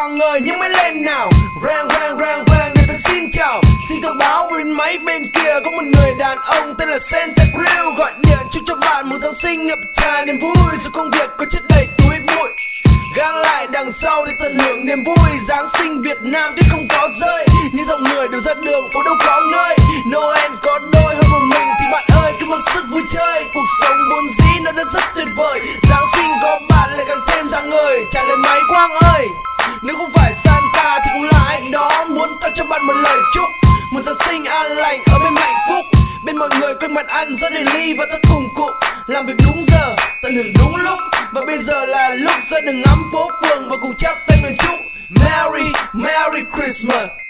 con ơi nhấc máy lên nào. Rang rang rang rang người ta xin chào. Xin thông báo bên máy bên kia có một người đàn ông tên là Santa Cruz gọi điện chúc cho bạn một Giáng sinh ngập tràn niềm vui. Dù công việc có chất đầy túi bụi, gác lại đằng sau để tận hưởng niềm vui. Giáng sinh Việt Nam tuyết không có rơi, những dòng người đều ra đường phố đâu có nơi. Noel có đôi hơn một mình thì bạn ơi cứ mặc sức vui chơi. Cuộc sống vốn dĩ nó đã rất tuyệt vời, Giáng sinh có bạn lại càng thêm rạng ngời. Trả lời máy Quang ơi, nếu không phải Santa thì cũng là anh đó muốn tặng cho bạn một lời chúc, một Giáng sinh an lành ở bên hạnh phúc, bên mọi người quanh bàn ăn rất đầy ly và ta cùng cụm làm việc đúng giờ, tận hưởng đúng lúc. Và bây giờ là lúc ra đường ngắm phố phường và cùng chắp tay nguyện chúc Merry Merry Christmas.